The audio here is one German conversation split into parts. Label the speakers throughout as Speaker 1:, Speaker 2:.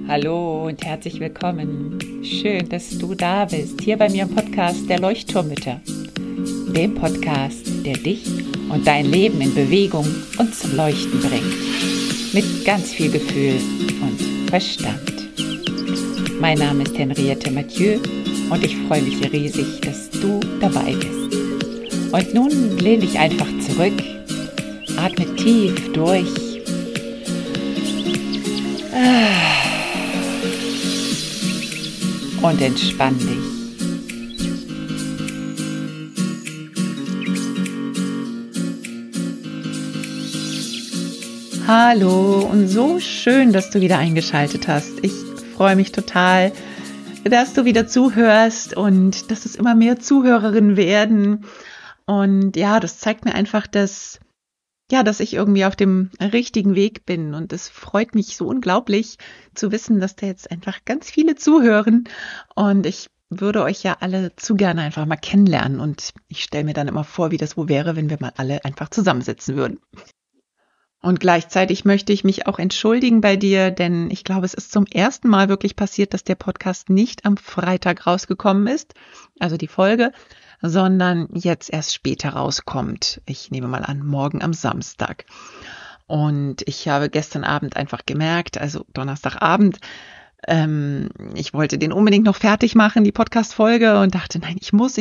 Speaker 1: Hallo und herzlich willkommen. Schön, dass du da bist, hier bei mir im Podcast der Leuchtturmmütter. Dem Podcast, der dich und dein Leben in Bewegung und zum Leuchten bringt. Mit ganz viel Gefühl und Verstand. Mein Name ist Henriette Mathieu und ich freue mich riesig, dass du dabei bist. Und nun lehn dich einfach zurück, atme tief durch. Und entspann dich. Hallo und so schön, dass du wieder eingeschaltet hast. Ich freue mich total, dass du wieder zuhörst und dass es immer mehr Zuhörerinnen werden. Und ja, das zeigt mir einfach, dass ich irgendwie auf dem richtigen Weg bin. Und es freut mich so unglaublich zu wissen, dass da jetzt einfach ganz viele zuhören. Und ich würde euch ja alle zu gerne einfach mal kennenlernen. Und ich stelle mir dann immer vor, wie das wohl wäre, wenn wir mal alle einfach zusammensitzen würden. Und gleichzeitig möchte ich mich auch entschuldigen bei dir, denn ich glaube, es ist zum ersten Mal wirklich passiert, dass der Podcast nicht am Freitag rausgekommen ist, also die Folge, sondern jetzt erst später rauskommt. Ich nehme mal an, morgen am Samstag. Und ich habe gestern Abend einfach gemerkt, also Donnerstagabend, ich wollte den unbedingt noch fertig machen, die Podcast-Folge, und dachte, nein, ich muss.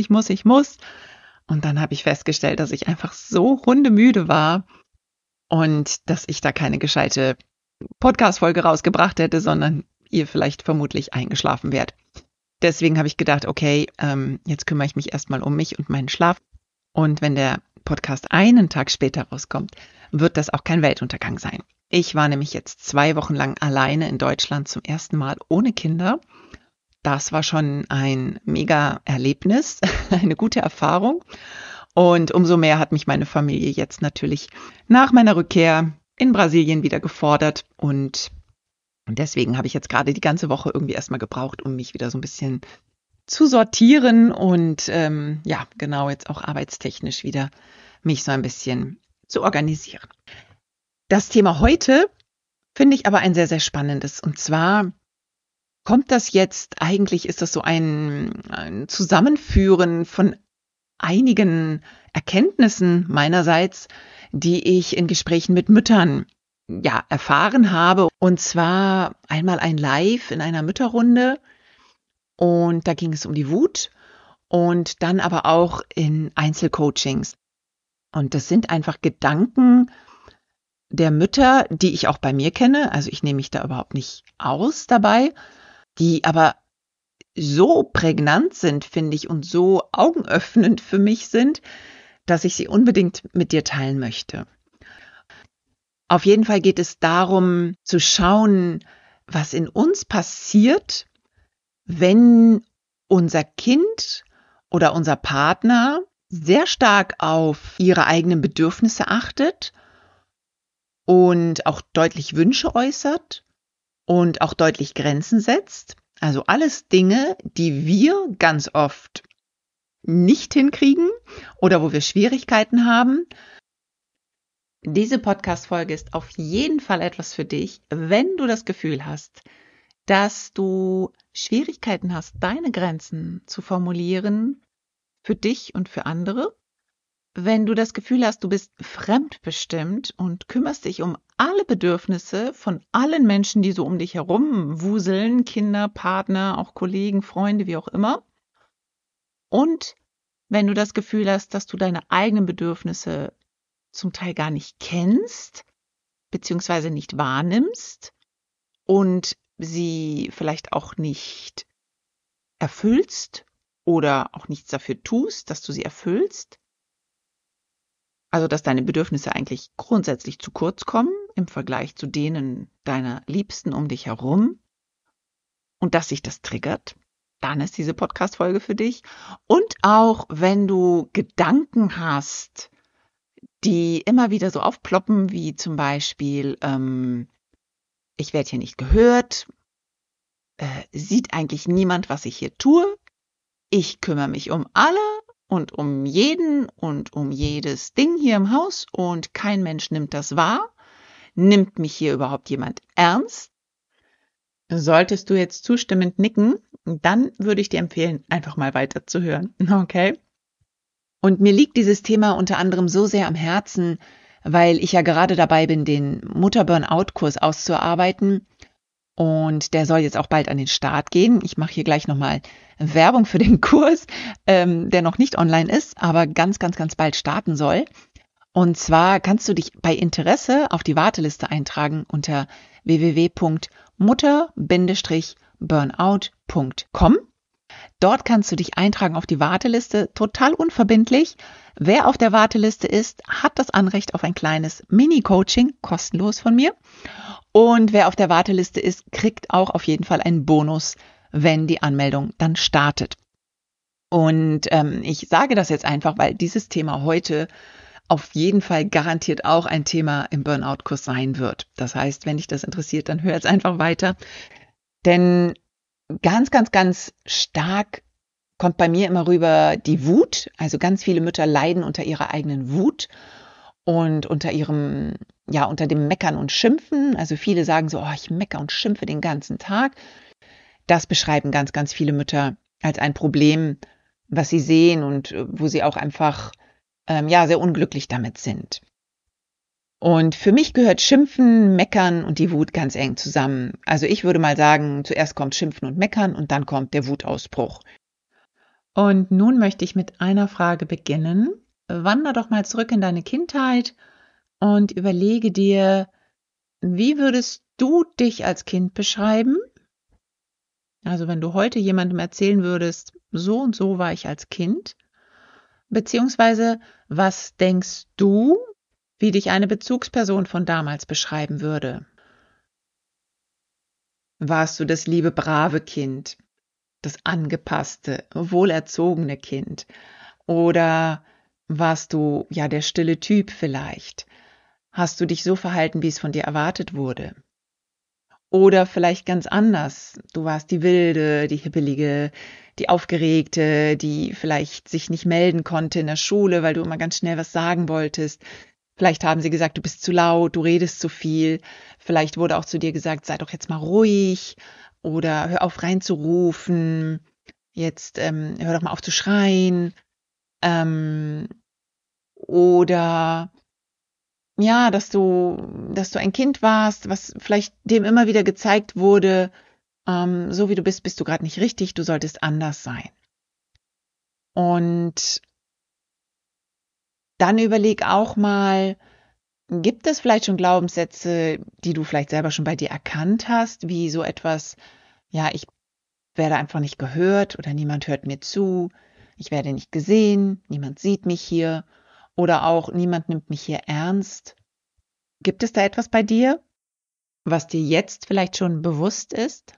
Speaker 1: Und dann habe ich festgestellt, dass ich einfach so hundemüde war und dass ich da keine gescheite Podcast-Folge rausgebracht hätte, sondern ihr vielleicht vermutlich eingeschlafen wärt. Deswegen habe ich gedacht, okay, jetzt kümmere ich mich erstmal um mich und meinen Schlaf. Und wenn der Podcast einen Tag später rauskommt, wird das auch kein Weltuntergang sein. Ich war nämlich jetzt 2 Wochen lang alleine in Deutschland zum ersten Mal ohne Kinder. Das war schon ein mega Erlebnis, eine gute Erfahrung. Und umso mehr hat mich meine Familie jetzt natürlich nach meiner Rückkehr in Brasilien wieder gefordert. Und deswegen habe ich jetzt gerade die ganze Woche irgendwie erstmal gebraucht, um mich wieder so ein bisschen zu sortieren und genau jetzt auch arbeitstechnisch wieder mich so ein bisschen zu organisieren. Das Thema heute finde ich aber ein sehr, sehr spannendes. Und zwar kommt das jetzt, eigentlich ist das so ein Zusammenführen von einigen Erkenntnissen meinerseits, die ich in Gesprächen mit Müttern erfahren habe. Und zwar einmal ein Live in einer Mütterrunde, und da ging es um die Wut, und dann aber auch in Einzelcoachings. Und das sind einfach Gedanken der Mütter, die ich auch bei mir kenne. Also ich nehme mich da überhaupt nicht aus dabei, die aber so prägnant sind, finde ich, und so augenöffnend für mich sind, dass ich sie unbedingt mit dir teilen möchte. Auf jeden Fall geht es darum, zu schauen, was in uns passiert, wenn unser Kind oder unser Partner sehr stark auf ihre eigenen Bedürfnisse achtet und auch deutlich Wünsche äußert und auch deutlich Grenzen setzt. Also alles Dinge, die wir ganz oft nicht hinkriegen oder wo wir Schwierigkeiten haben. Diese Podcast-Folge ist auf jeden Fall etwas für dich, wenn du das Gefühl hast, dass du Schwierigkeiten hast, deine Grenzen zu formulieren für dich und für andere. Wenn du das Gefühl hast, du bist fremdbestimmt und kümmerst dich um alle Bedürfnisse von allen Menschen, die so um dich herum wuseln, Kinder, Partner, auch Kollegen, Freunde, wie auch immer. Und wenn du das Gefühl hast, dass du deine eigenen Bedürfnisse zum Teil gar nicht kennst, beziehungsweise nicht wahrnimmst und sie vielleicht auch nicht erfüllst oder auch nichts dafür tust, dass du sie erfüllst, also dass deine Bedürfnisse eigentlich grundsätzlich zu kurz kommen im Vergleich zu denen deiner Liebsten um dich herum und dass sich das triggert, dann ist diese Podcast-Folge für dich. Und auch wenn du Gedanken hast, die immer wieder so aufploppen, wie zum Beispiel, ich werde hier nicht gehört, sieht eigentlich niemand, was ich hier tue, ich kümmere mich um alle und um jeden und um jedes Ding hier im Haus und kein Mensch nimmt das wahr. Nimmt mich hier überhaupt jemand ernst? Solltest du jetzt zustimmend nicken, dann würde ich dir empfehlen, einfach mal weiterzuhören. Okay? Und mir liegt dieses Thema unter anderem so sehr am Herzen, weil ich ja gerade dabei bin, den Mutter-Burnout-Kurs auszuarbeiten. Und der soll jetzt auch bald an den Start gehen. Ich mache hier gleich nochmal Werbung für den Kurs, der noch nicht online ist, aber ganz, ganz, ganz bald starten soll. Und zwar kannst du dich bei Interesse auf die Warteliste eintragen unter www.mutter-burnout.com. Dort kannst du dich eintragen auf die Warteliste, total unverbindlich. Wer auf der Warteliste ist, hat das Anrecht auf ein kleines Mini-Coaching, kostenlos von mir. Und wer auf der Warteliste ist, kriegt auch auf jeden Fall einen Bonus, wenn die Anmeldung dann startet. Und ich sage das jetzt einfach, weil dieses Thema heute auf jeden Fall garantiert auch ein Thema im Burnout-Kurs sein wird. Das heißt, wenn dich das interessiert, dann hör jetzt einfach weiter. Denn ganz, ganz, ganz stark kommt bei mir immer rüber die Wut. Also ganz viele Mütter leiden unter ihrer eigenen Wut und unter dem Meckern und Schimpfen. Also viele sagen so, ich meckere und schimpfe den ganzen Tag. Das beschreiben ganz, ganz viele Mütter als ein Problem, was sie sehen und wo sie auch einfach sehr unglücklich damit sind. Und für mich gehört Schimpfen, Meckern und die Wut ganz eng zusammen. Also ich würde mal sagen, zuerst kommt Schimpfen und Meckern und dann kommt der Wutausbruch. Und nun möchte ich mit einer Frage beginnen. Wander doch mal zurück in deine Kindheit und überlege dir, wie würdest du dich als Kind beschreiben? Also wenn du heute jemandem erzählen würdest, so und so war ich als Kind, beziehungsweise was denkst du, wie dich eine Bezugsperson von damals beschreiben würde? Warst du das liebe, brave Kind, das angepasste, wohlerzogene Kind? Oder warst du der stille Typ vielleicht? Hast du dich so verhalten, wie es von dir erwartet wurde? Oder vielleicht ganz anders. Du warst die Wilde, die Hippelige, die Aufgeregte, die vielleicht sich nicht melden konnte in der Schule, weil du immer ganz schnell was sagen wolltest. Vielleicht haben sie gesagt, du bist zu laut, du redest zu viel. Vielleicht wurde auch zu dir gesagt, sei doch jetzt mal ruhig oder hör auf reinzurufen. Jetzt hör doch mal auf zu schreien. Oder dass du ein Kind warst, was vielleicht dem immer wieder gezeigt wurde, so wie du bist du gerade nicht richtig, du solltest anders sein. Und dann überleg auch mal, gibt es vielleicht schon Glaubenssätze, die du vielleicht selber schon bei dir erkannt hast, wie so etwas, ich werde einfach nicht gehört oder niemand hört mir zu, ich werde nicht gesehen, niemand sieht mich hier oder auch niemand nimmt mich hier ernst. Gibt es da etwas bei dir, was dir jetzt vielleicht schon bewusst ist?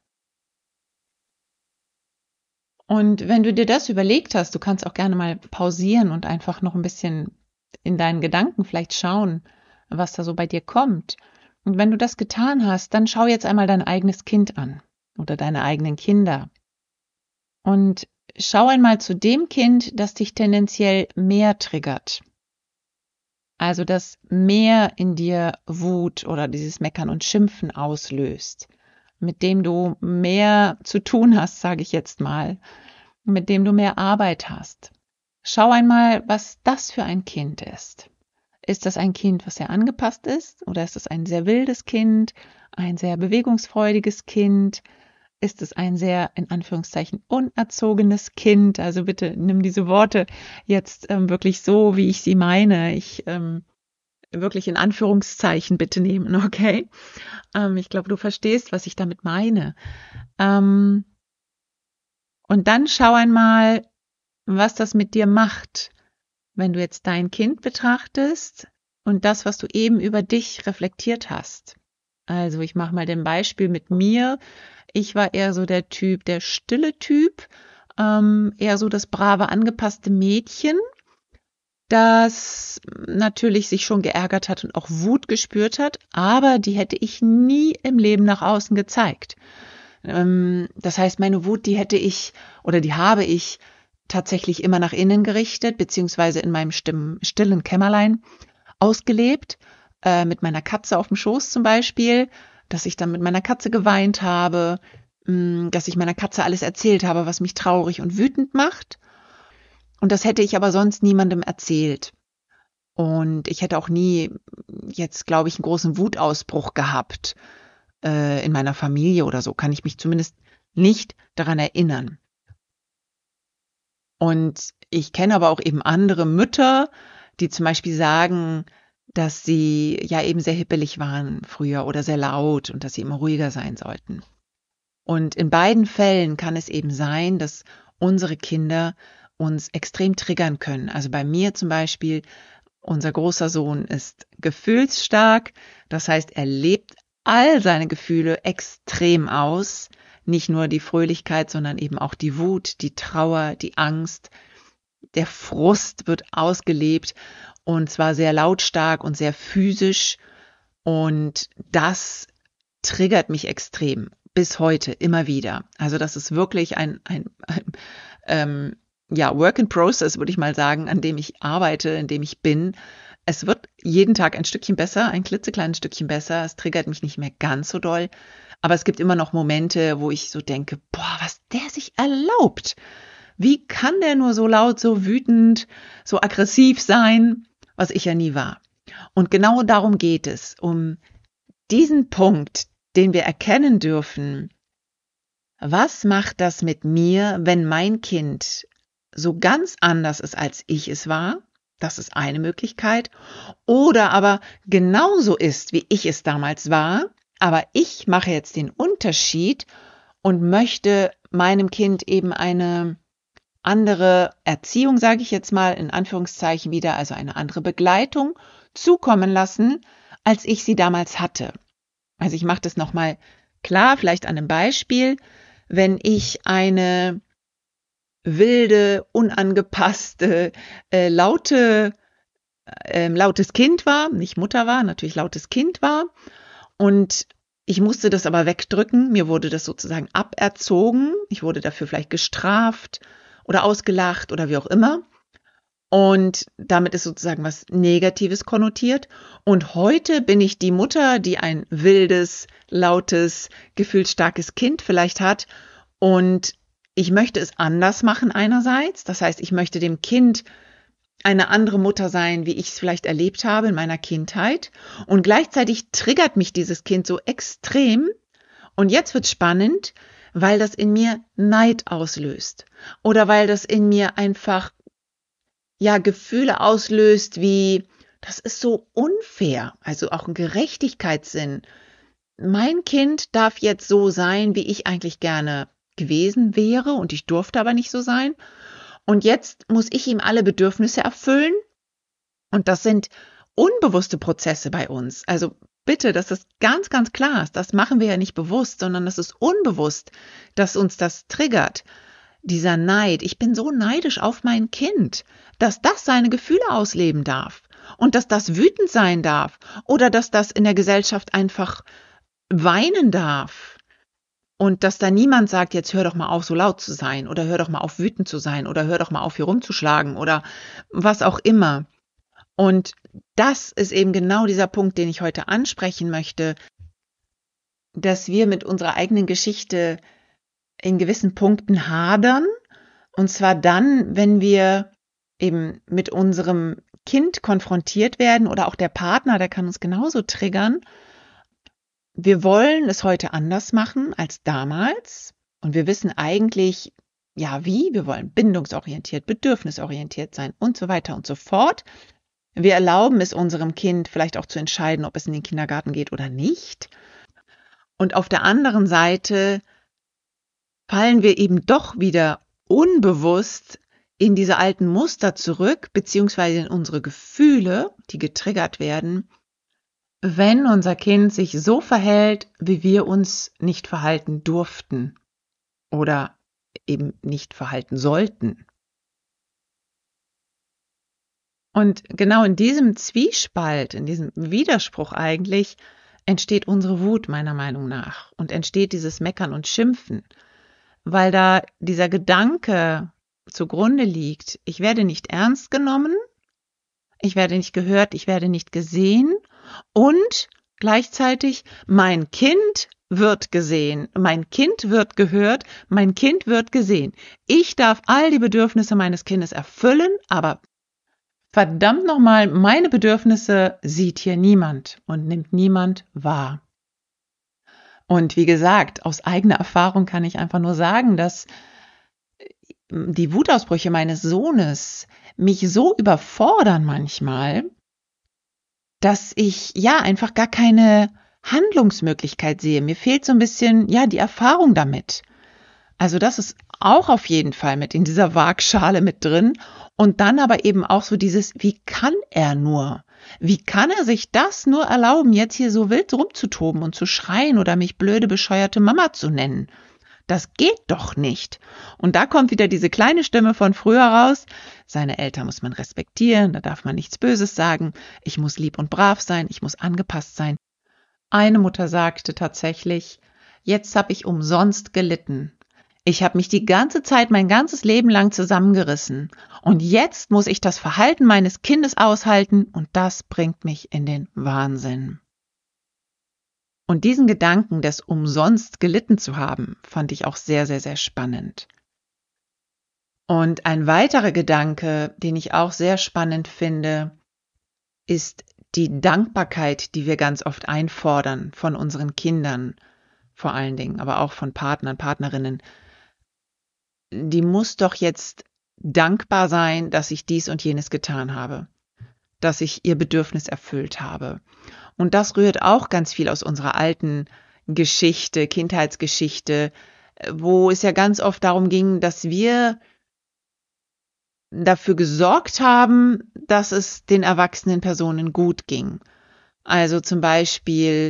Speaker 1: Und wenn du dir das überlegt hast, du kannst auch gerne mal pausieren und einfach noch ein bisschen in deinen Gedanken vielleicht schauen, was da so bei dir kommt. Und wenn du das getan hast, dann schau jetzt einmal dein eigenes Kind an oder deine eigenen Kinder. Und schau einmal zu dem Kind, das dich tendenziell mehr triggert. Also das mehr in dir Wut oder dieses Meckern und Schimpfen auslöst, mit dem du mehr zu tun hast, sage ich jetzt mal, mit dem du mehr Arbeit hast. Schau einmal, was das für ein Kind ist. Ist das ein Kind, was sehr angepasst ist? Oder ist es ein sehr wildes Kind, ein sehr bewegungsfreudiges Kind? Ist es ein sehr, in Anführungszeichen, unerzogenes Kind? Also bitte nimm diese Worte jetzt wirklich so, wie ich sie meine. Wirklich in Anführungszeichen bitte nehmen, okay? Ich glaube, du verstehst, was ich damit meine. Und dann schau einmal, was das mit dir macht, wenn du jetzt dein Kind betrachtest und das, was du eben über dich reflektiert hast. Also ich mache mal den Beispiel mit mir. Ich war eher so der stille Typ, eher so das brave, angepasste Mädchen, das natürlich sich schon geärgert hat und auch Wut gespürt hat, aber die hätte ich nie im Leben nach außen gezeigt. Das heißt, meine Wut, die habe ich tatsächlich immer nach innen gerichtet, beziehungsweise in meinem stillen Kämmerlein ausgelebt, mit meiner Katze auf dem Schoß zum Beispiel. dass ich dann mit meiner Katze geweint habe, dass ich meiner Katze alles erzählt habe, was mich traurig und wütend macht. Und das hätte ich aber sonst niemandem erzählt. Und ich hätte auch nie jetzt, glaube ich, einen großen Wutausbruch gehabt in meiner Familie oder so. Kann ich mich zumindest nicht daran erinnern. Und ich kenne aber auch eben andere Mütter, die zum Beispiel sagen, dass sie ja eben sehr hippelig waren früher oder sehr laut und dass sie immer ruhiger sein sollten. Und in beiden Fällen kann es eben sein, dass unsere Kinder uns extrem triggern können. Also bei mir zum Beispiel, unser großer Sohn ist gefühlsstark, das heißt, er lebt all seine Gefühle extrem aus, nicht nur die Fröhlichkeit, sondern eben auch die Wut, die Trauer, die Angst, der Frust wird ausgelebt und zwar sehr lautstark und sehr physisch und das triggert mich extrem bis heute immer wieder. Also das ist wirklich ein Work in Process, würde ich mal sagen, an dem ich arbeite, in dem ich bin. Es wird jeden Tag ein Stückchen besser, ein klitzekleines Stückchen besser. Es triggert mich nicht mehr ganz so doll. Aber es gibt immer noch Momente, wo ich so denke, boah, was der sich erlaubt. Wie kann der nur so laut, so wütend, so aggressiv sein, was ich ja nie war. Und genau darum geht es, um diesen Punkt, den wir erkennen dürfen. Was macht das mit mir, wenn mein Kind so ganz anders ist, als ich es war? Das ist eine Möglichkeit. Oder aber genauso ist, wie ich es damals war, aber ich mache jetzt den Unterschied und möchte meinem Kind eben eine andere Erziehung, sage ich jetzt mal in Anführungszeichen wieder, also eine andere Begleitung zukommen lassen, als ich sie damals hatte. Also ich mache das nochmal klar, vielleicht an einem Beispiel. Wenn ich eine wilde, unangepasste, lautes Kind war, nicht Mutter war, natürlich lautes Kind war und ich musste das aber wegdrücken, mir wurde das sozusagen aberzogen, ich wurde dafür vielleicht gestraft oder ausgelacht oder wie auch immer und damit ist sozusagen was Negatives konnotiert und heute bin ich die Mutter, die ein wildes, lautes, gefühlsstarkes Kind vielleicht hat und ich möchte es anders machen einerseits, das heißt, ich möchte dem Kind eine andere Mutter sein, wie ich es vielleicht erlebt habe in meiner Kindheit und gleichzeitig triggert mich dieses Kind so extrem und jetzt wird spannend, weil das in mir Neid auslöst oder weil das in mir einfach Gefühle auslöst wie, das ist so unfair, also auch ein Gerechtigkeitssinn. Mein Kind darf jetzt so sein, wie ich eigentlich gerne gewesen wäre und ich durfte aber nicht so sein. Und jetzt muss ich ihm alle Bedürfnisse erfüllen. Und das sind unbewusste Prozesse bei uns. Also bitte, dass das ganz, ganz klar ist. Das machen wir ja nicht bewusst, sondern das ist unbewusst, dass uns das triggert. Dieser Neid. Ich bin so neidisch auf mein Kind, dass das seine Gefühle ausleben darf und dass das wütend sein darf oder dass das in der Gesellschaft einfach weinen darf. Und dass da niemand sagt, jetzt hör doch mal auf, so laut zu sein oder hör doch mal auf, wütend zu sein oder hör doch mal auf, hier rumzuschlagen oder was auch immer. Und das ist eben genau dieser Punkt, den ich heute ansprechen möchte, dass wir mit unserer eigenen Geschichte in gewissen Punkten hadern. Und zwar dann, wenn wir eben mit unserem Kind konfrontiert werden oder auch der Partner, der kann uns genauso triggern. Wir wollen es heute anders machen als damals und wir wissen eigentlich, wie, wir wollen bindungsorientiert, bedürfnisorientiert sein und so weiter und so fort. Wir erlauben es unserem Kind vielleicht auch zu entscheiden, ob es in den Kindergarten geht oder nicht. Und auf der anderen Seite fallen wir eben doch wieder unbewusst in diese alten Muster zurück, beziehungsweise in unsere Gefühle, die getriggert werden, wenn unser Kind sich so verhält, wie wir uns nicht verhalten durften oder eben nicht verhalten sollten. Und genau in diesem Zwiespalt, in diesem Widerspruch eigentlich, entsteht unsere Wut meiner Meinung nach und entsteht dieses Meckern und Schimpfen, weil da dieser Gedanke zugrunde liegt, ich werde nicht ernst genommen, ich werde nicht gehört, ich werde nicht gesehen und gleichzeitig mein Kind wird gesehen, mein Kind wird gehört, mein Kind wird gesehen. Ich darf all die Bedürfnisse meines Kindes erfüllen, aber verdammt nochmal, meine Bedürfnisse sieht hier niemand und nimmt niemand wahr. Und wie gesagt, aus eigener Erfahrung kann ich einfach nur sagen, dass die Wutausbrüche meines Sohnes mich so überfordern manchmal, dass ich ja einfach gar keine Handlungsmöglichkeit sehe. Mir fehlt so ein bisschen ja die Erfahrung damit. Also das ist auch auf jeden Fall mit in dieser Waagschale mit drin. Und dann aber eben auch so dieses, wie kann er nur? Wie kann er sich das nur erlauben, jetzt hier so wild rumzutoben und zu schreien oder mich blöde, bescheuerte Mama zu nennen? Das geht doch nicht. Und da kommt wieder diese kleine Stimme von früher raus. Seine Eltern muss man respektieren, da darf man nichts Böses sagen. Ich muss lieb und brav sein, ich muss angepasst sein. Eine Mutter sagte tatsächlich, jetzt habe ich umsonst gelitten. Ich habe mich die ganze Zeit, mein ganzes Leben lang zusammengerissen. Und jetzt muss ich das Verhalten meines Kindes aushalten und das bringt mich in den Wahnsinn. Und diesen Gedanken, des umsonst gelitten zu haben, fand ich auch sehr, sehr, sehr spannend. Und ein weiterer Gedanke, den ich auch sehr spannend finde, ist die Dankbarkeit, die wir ganz oft einfordern von unseren Kindern, vor allen Dingen, aber auch von Partnern, Partnerinnen. Die muss doch jetzt dankbar sein, dass ich dies und jenes getan habe, dass ich ihr Bedürfnis erfüllt habe. Und das rührt auch ganz viel aus unserer alten Geschichte, Kindheitsgeschichte, wo es ja ganz oft darum ging, dass wir dafür gesorgt haben, dass es den erwachsenen Personen gut ging. Also zum Beispiel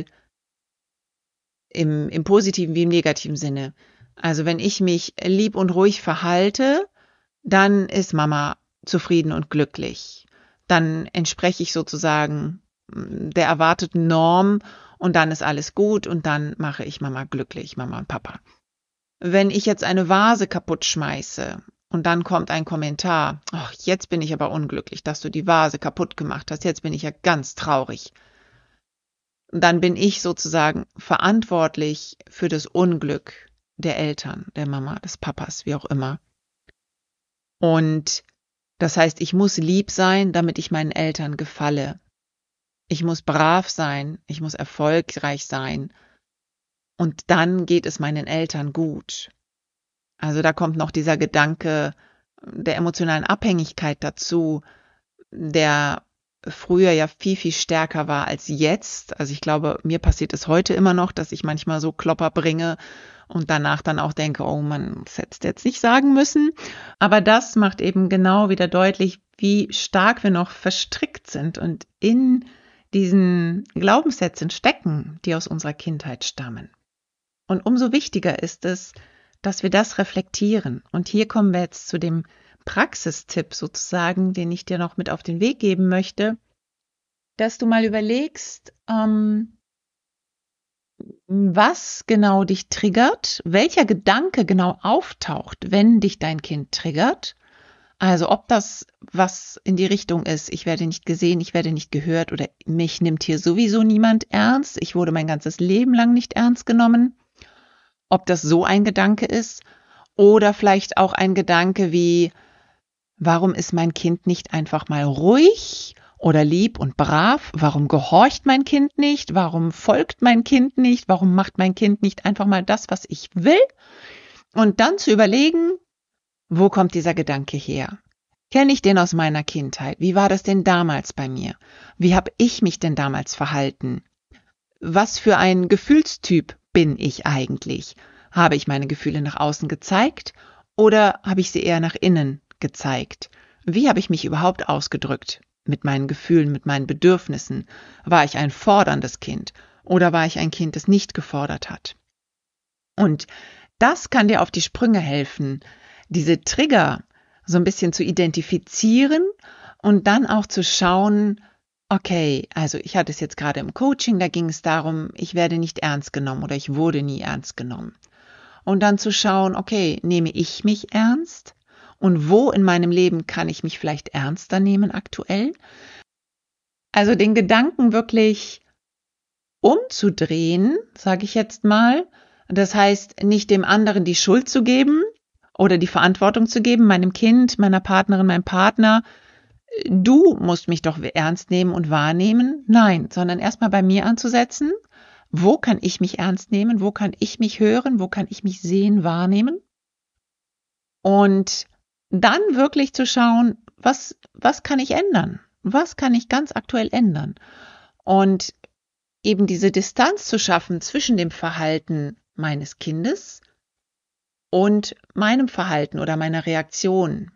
Speaker 1: im positiven wie im negativen Sinne. Also wenn ich mich lieb und ruhig verhalte, dann ist Mama zufrieden und glücklich. Dann entspreche ich sozusagen der erwarteten Norm und dann ist alles gut und dann mache ich Mama glücklich, Mama und Papa. Wenn ich jetzt eine Vase kaputt schmeiße und dann kommt ein Kommentar, ach, jetzt bin ich aber unglücklich, dass du die Vase kaputt gemacht hast, jetzt bin ich ja ganz traurig. Dann bin ich sozusagen verantwortlich für das Unglück der Eltern, der Mama, des Papas, wie auch immer. Und das heißt, ich muss lieb sein, damit ich meinen Eltern gefalle. Ich muss brav sein, ich muss erfolgreich sein. Und dann geht es meinen Eltern gut. Also da kommt noch dieser Gedanke der emotionalen Abhängigkeit dazu, der früher ja viel, viel stärker war als jetzt. Also ich glaube, mir passiert es heute immer noch, dass ich manchmal so Klopper bringe und danach dann auch denke, oh man, das hättest du jetzt nicht sagen müssen. Aber das macht eben genau wieder deutlich, wie stark wir noch verstrickt sind und in diesen Glaubenssätzen stecken, die aus unserer Kindheit stammen. Und umso wichtiger ist es, dass wir das reflektieren. Und hier kommen wir jetzt zu dem Praxistipp sozusagen, den ich dir noch mit auf den Weg geben möchte, dass du mal überlegst, was genau dich triggert, welcher Gedanke genau auftaucht, wenn dich dein Kind triggert. Also ob das was in die Richtung ist, ich werde nicht gesehen, ich werde nicht gehört oder mich nimmt hier sowieso niemand ernst, ich wurde mein ganzes Leben lang nicht ernst genommen. Ob das so ein Gedanke ist oder vielleicht auch ein Gedanke wie, warum ist mein Kind nicht einfach mal ruhig oder lieb und brav? Warum gehorcht mein Kind nicht? Warum folgt mein Kind nicht? Warum macht mein Kind nicht einfach mal das, was ich will? Und dann zu überlegen, wo kommt dieser Gedanke her? Kenne ich den aus meiner Kindheit? Wie war das denn damals bei mir? Wie habe ich mich denn damals verhalten? Was für ein Gefühlstyp bin ich eigentlich? Habe ich meine Gefühle nach außen gezeigt oder habe ich sie eher nach innen gezeigt? Wie habe ich mich überhaupt ausgedrückt mit meinen Gefühlen, mit meinen Bedürfnissen? War ich ein forderndes Kind oder war ich ein Kind, das nicht gefordert hat? Und das kann dir auf die Sprünge helfen, diese Trigger so ein bisschen zu identifizieren und dann auch zu schauen, okay, also ich hatte es jetzt gerade im Coaching, da ging es darum, ich werde nicht ernst genommen oder ich wurde nie ernst genommen. Und dann zu schauen, okay, nehme ich mich ernst? Und wo in meinem Leben kann ich mich vielleicht ernster nehmen aktuell? Also den Gedanken wirklich umzudrehen, sage ich jetzt mal. Das heißt, nicht dem anderen die Schuld zu geben oder die Verantwortung zu geben, meinem Kind, meiner Partnerin, meinem Partner. Du musst mich doch ernst nehmen und wahrnehmen. Nein, sondern erstmal bei mir anzusetzen. Wo kann ich mich ernst nehmen? Wo kann ich mich hören? Wo kann ich mich sehen, wahrnehmen? Und dann wirklich zu schauen, was kann ich ändern? Was kann ich ganz aktuell ändern? Und eben diese Distanz zu schaffen zwischen dem Verhalten meines Kindes und meinem Verhalten oder meiner Reaktion.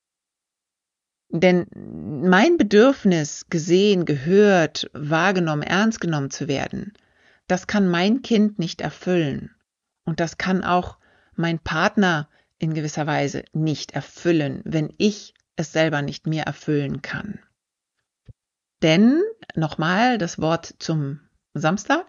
Speaker 1: Denn mein Bedürfnis, gesehen, gehört, wahrgenommen, ernst genommen zu werden, das kann mein Kind nicht erfüllen. Und das kann auch mein Partner in gewisser Weise nicht erfüllen, wenn ich es selber nicht mehr erfüllen kann. Denn, nochmal das Wort zum Samstag,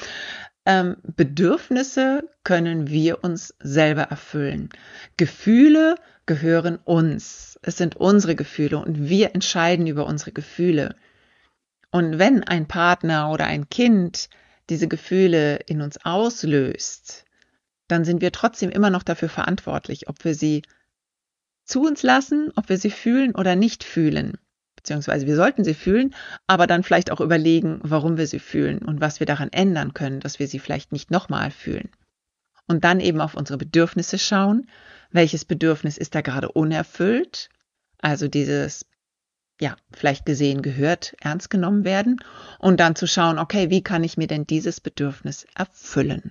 Speaker 1: Bedürfnisse können wir uns selber erfüllen. Gefühle gehören uns. Es sind unsere Gefühle und wir entscheiden über unsere Gefühle. Und wenn ein Partner oder ein Kind diese Gefühle in uns auslöst, dann sind wir trotzdem immer noch dafür verantwortlich, ob wir sie zu uns lassen, ob wir sie fühlen oder nicht fühlen. Beziehungsweise wir sollten sie fühlen, aber dann vielleicht auch überlegen, warum wir sie fühlen und was wir daran ändern können, dass wir sie vielleicht nicht nochmal fühlen. Und dann eben auf unsere Bedürfnisse schauen. Welches Bedürfnis ist da gerade unerfüllt? Also dieses, vielleicht gesehen, gehört, ernst genommen werden. Und dann zu schauen, okay, wie kann ich mir denn dieses Bedürfnis erfüllen?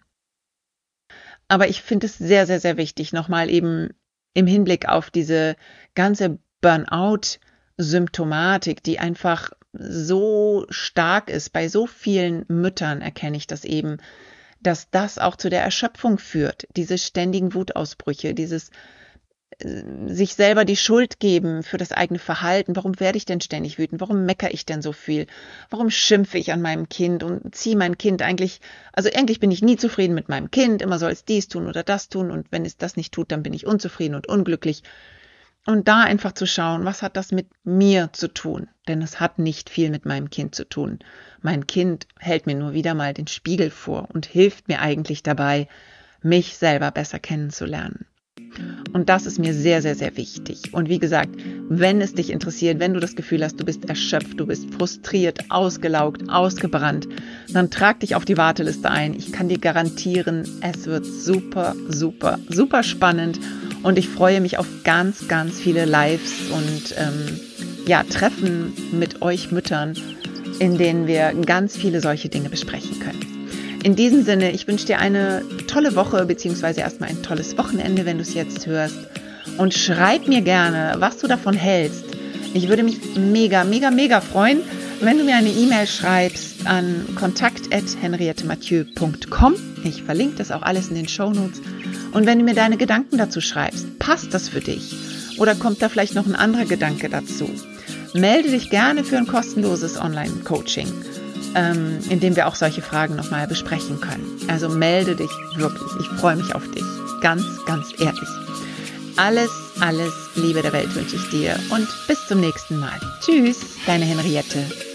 Speaker 1: Aber ich finde es sehr, sehr, sehr wichtig, nochmal eben im Hinblick auf diese ganze Burnout-Symptomatik, die einfach so stark ist. Bei so vielen Müttern erkenne ich das eben, dass das auch zu der Erschöpfung führt. Diese ständigen Wutausbrüche, dieses sich selber die Schuld geben für das eigene Verhalten. Warum werde ich denn ständig wütend? Warum meckere ich denn so viel? Warum schimpfe ich an meinem Kind und ziehe mein Kind eigentlich bin ich nie zufrieden mit meinem Kind. Immer soll es dies tun oder das tun und wenn es das nicht tut, dann bin ich unzufrieden und unglücklich. Und da einfach zu schauen, was hat das mit mir zu tun? Denn es hat nicht viel mit meinem Kind zu tun. Mein Kind hält mir nur wieder mal den Spiegel vor und hilft mir eigentlich dabei, mich selber besser kennenzulernen. Und das ist mir sehr, sehr, sehr wichtig. Und wie gesagt, wenn es dich interessiert, wenn du das Gefühl hast, du bist erschöpft, du bist frustriert, ausgelaugt, ausgebrannt, dann trag dich auf die Warteliste ein. Ich kann dir garantieren, es wird super, super, super spannend. Und ich freue mich auf ganz, ganz viele Lives und Treffen mit euch Müttern, in denen wir ganz viele solche Dinge besprechen können. In diesem Sinne, ich wünsche dir eine tolle Woche, beziehungsweise erstmal ein tolles Wochenende, wenn du es jetzt hörst. Und schreib mir gerne, was du davon hältst. Ich würde mich mega, mega, mega freuen, wenn du mir eine E-Mail schreibst an kontakt@henriettemathieu.com. Ich verlinke das auch alles in den Shownotes. Und wenn du mir deine Gedanken dazu schreibst, passt das für dich? Oder kommt da vielleicht noch ein anderer Gedanke dazu? Melde dich gerne für ein kostenloses Online-Coaching, in dem wir auch solche Fragen nochmal besprechen können. Also melde dich wirklich. Ich freue mich auf dich. Ganz, ganz ehrlich. Alles, alles Liebe der Welt wünsche ich dir und bis zum nächsten Mal. Tschüss, deine Henriette.